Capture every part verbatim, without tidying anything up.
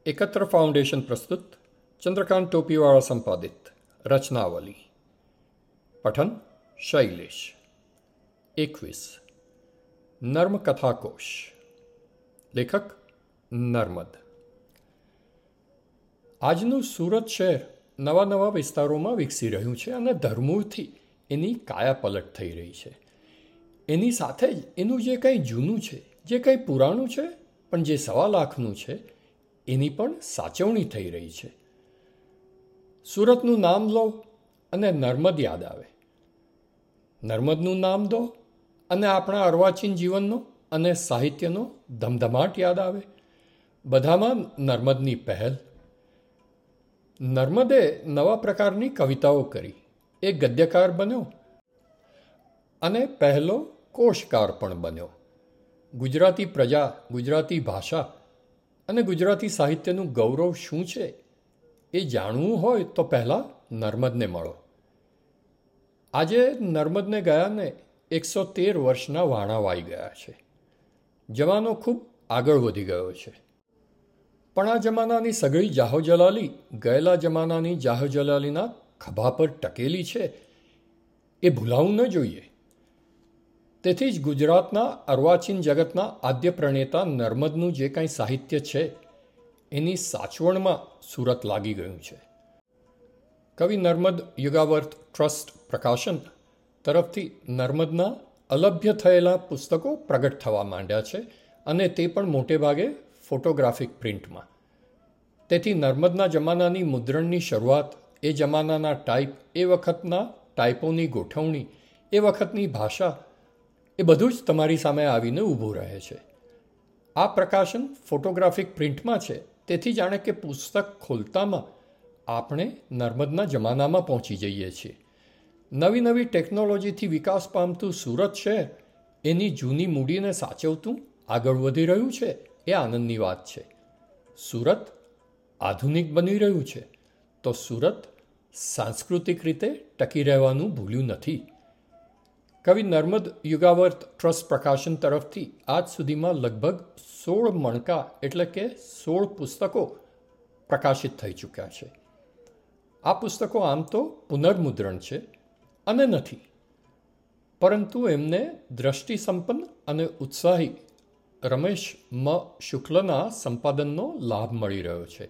एकत्र फाउंडेशन प्रस्तुत चंद्रकांत टोपीवाला संपादित रचनावली। पठन शैलेश। एकवीस नर्म कथाकोश। लेखक નર્મદ। આજનું સુરત શહેર નવા નવા વિસ્તારોમાં વિકસી રહ્યું છે અને ધરમૂળથી એની કાયાપલટ થઈ રહી છે। એની સાથે જ એનું જે કંઈ જૂનું છે, જે કંઈ પુરાણું છે, પણ જે સવા લાખનું છે, એની પણ સાચવણી થઈ રહી છે। સુરતનું નામ લો અને નર્મદ યાદ આવે, નર્મદનું નામ દો અને આપણા અર્વાચીન જીવનનો અને સાહિત્યનો ધમધમાટ યાદ આવે। બધામાં નર્મદની પહેલ। નર્મદે નવા પ્રકારની કવિતાઓ કરી, એ ગદ્યકાર બન્યો અને પહેલો કોશકાર પણ બન્યો। ગુજરાતી પ્રજા, ગુજરાતી ભાષા અને ગુજરાતી સાહિત્યનું ગૌરવ શું છે એ જાણવું હોય તો પહેલાં નર્મદને મળો। આજે નર્મદને ગયાને એકસો તેર વર્ષના વાણા વાઈ ગયા છે। જમાનો ખૂબ આગળ વધી ગયો છે, પણ આ જમાનાની સઘળી જાહોજલાલી ગયેલા જમાનાની જાહોજલાલીના ખભા પર ટકેલી છે એ ભૂલાવું ન જોઈએ। તેથી જ ગુજરાતના અર્વાચીન જગતના આદ્ય પ્રણેતા નર્મદનું જે કાંઈ સાહિત્ય છે એની સાચવણમાં સુરત લાગી ગયું છે। કવિ નર્મદ યુગાવર્ત ટ્રસ્ટ પ્રકાશન તરફથી નર્મદના અલભ્ય થયેલા પુસ્તકો પ્રગટ થવા માંડ્યા છે અને તે પણ મોટે ભાગે ફોટોગ્રાફિક પ્રિન્ટમાં। તેથી નર્મદના જમાનાની મુદ્રણની શરૂઆત, એ જમાનાના ટાઈપ, એ વખતના ટાઈપોની ગોઠવણી, એ વખતની ભાષા, એ બધું જ તમારી સામે આવીને ઊભું રહે છે। આ પ્રકાશન ફોટોગ્રાફિક પ્રિન્ટમાં છે, તેથી જાણે કે પુસ્તક ખોલતામાં આપણે નર્મદના જમાનામાં પહોંચી જઈએ છીએ। નવી નવી ટેકનોલોજીથી વિકાસ પામતું સુરત શહેર એની જૂની મૂડીને સાચવતું આગળ વધી રહ્યું છે, એ આનંદની વાત છે। સુરત આધુનિક બની રહ્યું છે તો સુરત સાંસ્કૃતિક રીતે ટકી રહેવાનું ભૂલ્યું નથી। કવિ નર્મદ યુગાવર્ત ટ્રસ્ટ પ્રકાશન તરફથી આજ સુધીમાં લગભગ સોળ મણકા એટલે કે સોળ પુસ્તકો પ્રકાશિત થઈ ચૂક્યા છે। આ પુસ્તકો આમ તો પુનર્મુદ્રણ છે અને નથી, પરંતુ એમને દ્રષ્ટિ સંપન્ન અને ઉત્સાહી રમેશ મ શુક્લના સંપાદનનો લાભ મળી રહ્યો છે।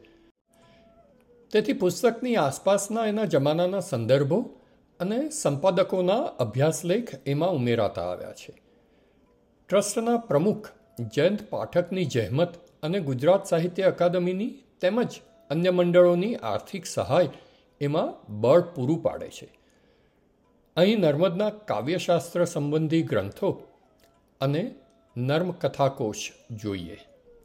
તેથી પુસ્તકની આસપાસના એના જમાનાના સંદર્ભો અને સંપાદકોના અભ્યાસલેખ એમાં ઉમેરાતા આવ્યા છે। ટ્રસ્ટના પ્રમુખ જયંત પાઠકની જહેમત અને ગુજરાત સાહિત્ય અકાદમીની તેમજ અન્ય મંડળોની આર્થિક સહાય એમાં બળ પૂરું પાડે છે। અહીં નર્મદના કાવ્યશાસ્ત્ર સંબંધી ગ્રંથો અને નર્મ કથાકોશ જોઈએ।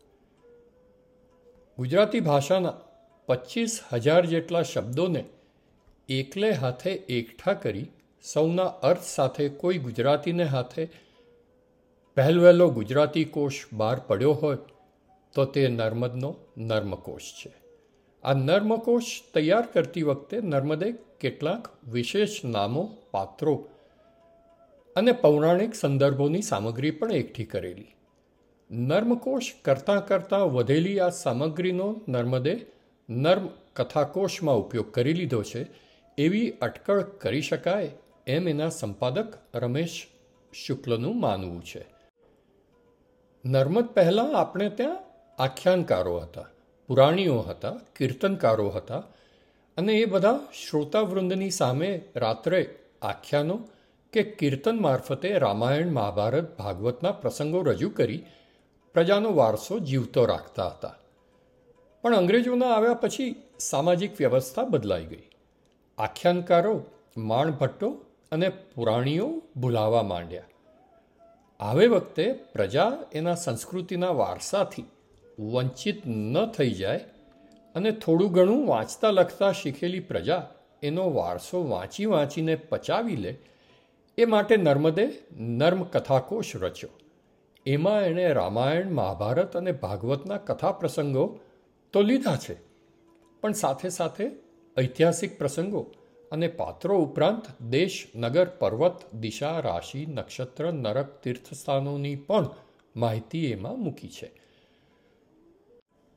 ગુજરાતી ભાષાના પચીસ હજાર જેટલા શબ્દોને એકલે હાથે એકઠા કરી સૌના અર્થ સાથે કોઈ ગુજરાતીને હાથે પહેલવહેલો ગુજરાતી કોશ બહાર પડ્યો હોય તો તે નર્મદનો નર્મકોશ છે। આ નર્મકોશ તૈયાર કરતી વખતે નર્મદે કેટલાક વિશેષ નામો, પાત્રો અને પૌરાણિક સંદર્ભોની સામગ્રી પણ એકઠી કરેલી। નર્મકોશ કરતાં કરતાં વધેલી આ સામગ્રીનો નર્મદે નર્મ કથાકોશમાં ઉપયોગ કરી લીધો છે એવી અટકળ કરી શકાય એમ એના સંપાદક રમેશ શુક્લનું માનવું છે। નર્મદ પહેલાં આપણે ત્યાં આખ્યાનકારો હતા, પુરાણીઓ હતા, કીર્તનકારો હતા અને એ બધા શ્રોતાવૃંદની સામે રાત્રે આખ્યાનો કે કીર્તન મારફતે રામાયણ, મહાભારત, ભાગવતના પ્રસંગો રજૂ કરી પ્રજાનો વારસો જીવતો રાખતા હતા। પણ અંગ્રેજોના આવ્યા પછી સામાજિક વ્યવસ્થા બદલાઈ ગઈ। આખ્યાનકારો, માણભટ્ટો અને પુરાણીઓ ભૂલાવા માંડ્યા। આવે વખતે પ્રજા એના સંસ્કૃતિના વારસાથી વંચિત ન થઈ જાય અને થોડું ઘણું વાંચતા લખતા શીખેલી પ્રજા એનો વારસો વાંચી વાંચીને પચાવી લે એ માટે નર્મદે નર્મ કથાકોશ રચ્યો। એમાં એણે રામાયણ, મહાભારત અને ભાગવતના કથા પ્રસંગો તો લીધા છે, પણ સાથે સાથે ઐતિહાસિક પ્રસંગો અને પાત્રો ઉપરાંત દેશ, નગર, પર્વત, દિશા, રાશિ, નક્ષત્ર, નરક, તીર્થસ્થાનોની પણ માહિતી એમાં મૂકી છે।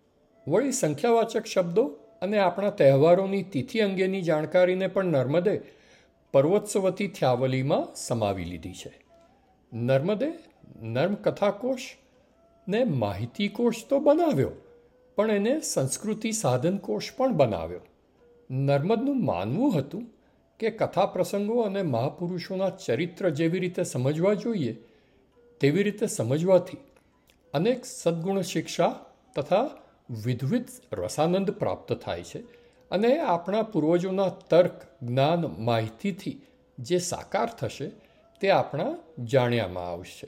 વળી સંખ્યાવાચક શબ્દો અને આપણા તહેવારોની તિથિ અંગેની જાણકારીને પણ નર્મદે પર્વોત્સવથી થ્યાવલીમાં સમાવી લીધી છે. નર્મદે નર્મકથાકોશ ને માહિતીકોશ તો બનાવ્યો, પણ એને સંસ્કૃતિ સાધનકોશ પણ બનાવ્યો. નર્મદનું માનવું હતું કે કથા પ્રસંગો અને મહાપુરુષોના ચરિત્ર જેવી રીતે સમજવા જોઈએ તેવી રીતે સમજવાથી અનેક સદ્ગુણ શિક્ષા તથા વિધવિધ રસાનંદ પ્રાપ્ત થાય છે અને આપણા પૂર્વજોના તર્ક, જ્ઞાન, માહિતીથી જે સાકાર થશે તે આપણા જાણ્યામાં આવશે.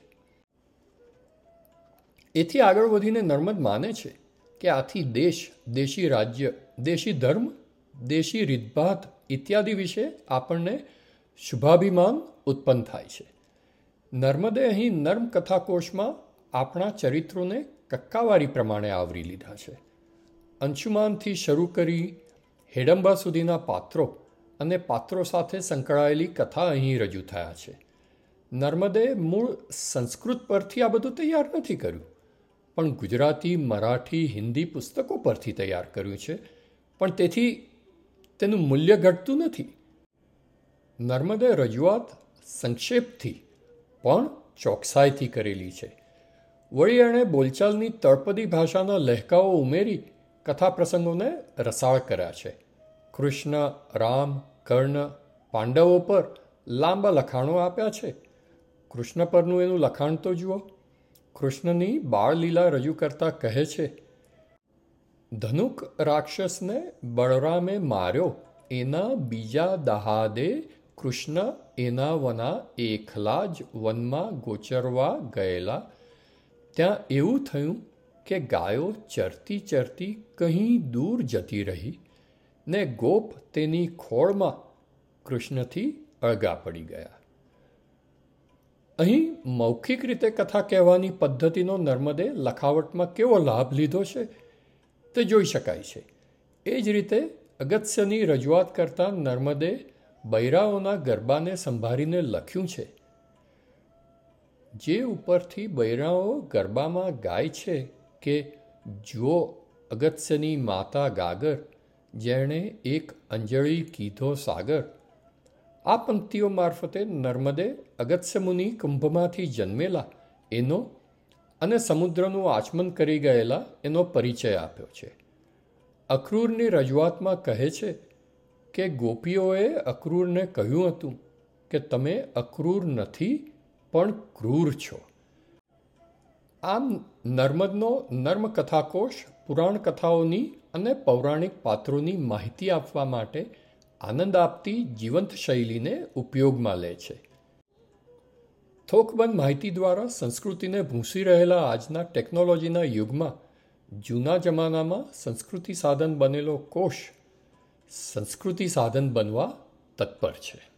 એથી આગળ વધીને નર્મદ માને છે કે આથી દેશ, દેશી રાજ્ય, દેશી ધર્મ, દેશી રીતભાત ઇત્યાદિ વિશે આપણને શુભાભિમાન ઉત્પન્ન થાય છે. નર્મદે અહીં નર્મ કથાકોશમાં આપણા ચરિત્રોને કક્કાવારી પ્રમાણે આવરી લીધા છે. અંશુમાનથી શરૂ કરી હેડંબા સુધીના પાત્રો અને પાત્રો સાથે સંકળાયેલી કથા અહીં રજૂ થયા છે. નર્મદે મૂળ સંસ્કૃત પરથી આ બધું તૈયાર નથી કર્યું, પણ ગુજરાતી, મરાઠી, હિન્દી પુસ્તકો પરથી તૈયાર કર્યું છે. પણ તેથી તેનું મૂલ્ય ઘટતું નથી. નર્મદે રજૂઆત સંક્ષેપથી પણ ચોકસાઈથી કરેલી છે. વળી એણે બોલચાલની તળપદી ભાષાના લહેકાઓ ઉમેરી કથા પ્રસંગોને રસાળ કર્યા છે. કૃષ્ણ, રામ, કર્ણ, પાંડવો પર લાંબા લખાણો આપ્યા છે. કૃષ્ણ પરનું એનું લખાણ તો જુઓ. કૃષ્ણની બાળલીલા રજૂ કરતા કહે છે, ધનુક રાક્ષસને બળરામે માર્યો, એના બીજા દહાદે કૃષ્ણ એના વના એકલા જ વનમાં ગોચરવા ગયેલા. ત્યાં એવું થયું કે ગાયો ચરતી ચરતી કંઈ દૂર જતી રહી ને ગોપ તેની ખોળમાં કૃષ્ણથી અળગા પડી ગયા. અહીં મૌખિક રીતે કથા કહેવાની પદ્ધતિનો નર્મદે લખાવટમાં કેવો લાભ લીધો છે તે જોઈ શકાય છે. એ જ રીતે અગત્યની રજૂઆત કરતા નર્મદે બૈરાઓના ગરબાને સંભાળીને લખ્યું છે, જે ઉપરથી બૈરાઓ ગરબામાં ગાય છે કે જુઓ અગત્યની માતા ગાગર, જેણે એક અંજળી કીધો સાગર. આ પંક્તિઓ મારફતે નર્મદે અગત્ય મુનિ કુંભમાંથી જન્મેલા એનો અને સમુદ્રનું આચમન કરી ગયેલા એનો પરિચય આપ્યો છે. અક્રૂરની રજૂઆતમાં કહે છે કે ગોપીઓએ અક્રૂરને કહ્યું હતું કે તમે અક્રૂર નથી પણ ક્રૂર છો. આમ નર્મદનો નર્મકથાકોશ પુરાણ કથાઓની અને પૌરાણિક પાત્રોની માહિતી આપવા માટે આનંદ આપતી જીવંત શૈલીને ઉપયોગમાં લે છે. થોકબંધ માહિતી દ્વારા સંસ્કૃતિને ભૂંસી રહેલા આજના ટેકનોલોજીના યુગમાં જૂના જમાનામાં સંસ્કૃતિ સાધન બનેલો કોશ સંસ્કૃતિ સાધન બનવા તત્પર છે.